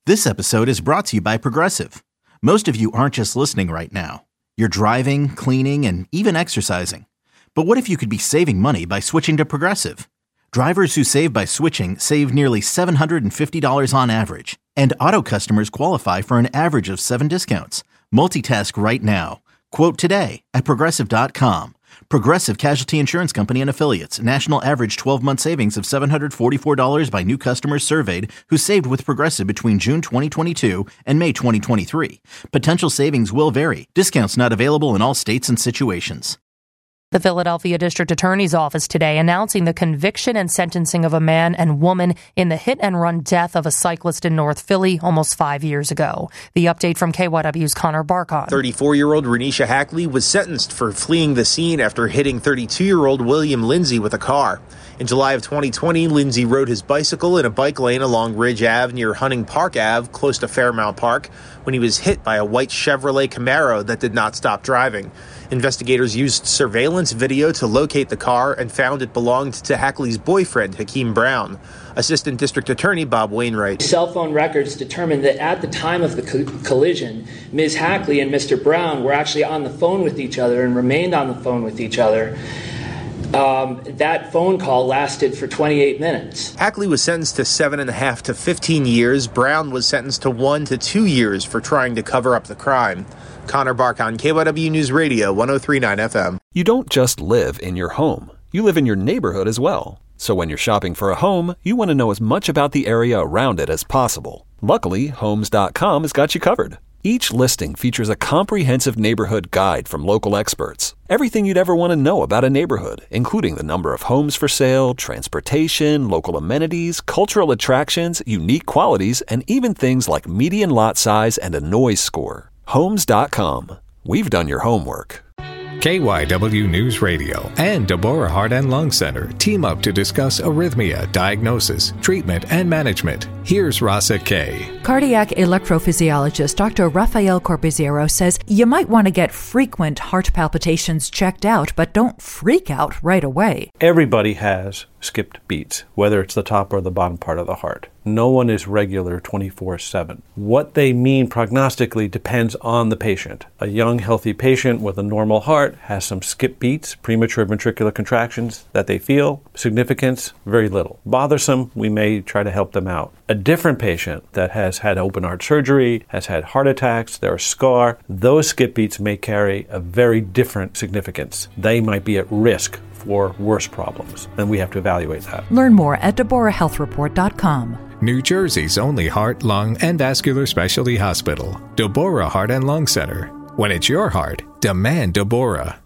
This episode is brought to you by Progressive. Most of you aren't just listening right now. You're driving, cleaning, and even exercising. But what if you could be saving money by switching to Progressive? Drivers who save by switching save nearly $750 on average. And auto customers qualify for an average of 7 discounts. Multitask right now. Quote today at Progressive.com. Progressive Casualty Insurance Company and Affiliates. National average 12-month savings of $744 by new customers surveyed who saved with Progressive between June 2022 and May 2023. Potential savings will vary. Discounts not available in all states and situations. The Philadelphia District Attorney's Office today announcing the conviction and sentencing of a man and woman in the hit-and-run death of a cyclist in North Philly almost 5 years ago. The update from KYW's Connor Barkon. 34-year-old Renisha Hackley was sentenced for fleeing the scene after hitting 32-year-old William Lindsay with a car. In July of 2020, Lindsay rode his bicycle in a bike lane along Ridge Ave near Hunting Park Ave, close to Fairmount Park, when he was hit by a white Chevrolet Camaro that did not stop driving. Investigators used surveillance video to locate the car and found it belonged to Hackley's boyfriend, Hakeem Brown. Assistant District Attorney Bob Wainwright. Cell phone records determined that at the time of the collision, Ms. Hackley and Mr. Brown were actually on the phone with each other and remained on the phone with each other. That phone call lasted for 28 minutes. Hackley was sentenced to 7.5 to 15 years. Brown was sentenced to 1 to 2 years for trying to cover up the crime. Connor Barkon, KYW News Radio, 103.9 FM. You don't just live in your home. You live in your neighborhood as well. So when you're shopping for a home, you want to know as much about the area around it as possible. Luckily, Homes.com has got you covered. Each listing features a comprehensive neighborhood guide from local experts. Everything you'd ever want to know about a neighborhood, including the number of homes for sale, transportation, local amenities, cultural attractions, unique qualities, and even things like median lot size and a noise score. Homes.com. We've done your homework. KYW News Radio and Deborah Heart and Lung Center team up to discuss arrhythmia, diagnosis, treatment, and management. Here's Rasa K. Cardiac electrophysiologist Dr. Rafael Corpizero says you might want to get frequent heart palpitations checked out, but don't freak out right away. Everybody has skipped beats, whether it's the top or the bottom part of the heart. No one is regular 24/7. What they mean prognostically depends on the patient. A young, healthy patient with a normal heart has some skip beats, premature ventricular contractions that they feel. Significance, very little. Bothersome, we may try to help them out. A different patient that has had open heart surgery, has had heart attacks, they're a scar, those skip beats may carry a very different significance. They might be at risk for worse problems, and we have to evaluate that. Learn more at DeborahHealthReport.com. New Jersey's only heart, lung, and vascular specialty hospital, Deborah Heart and Lung Center. When it's your heart, demand Deborah.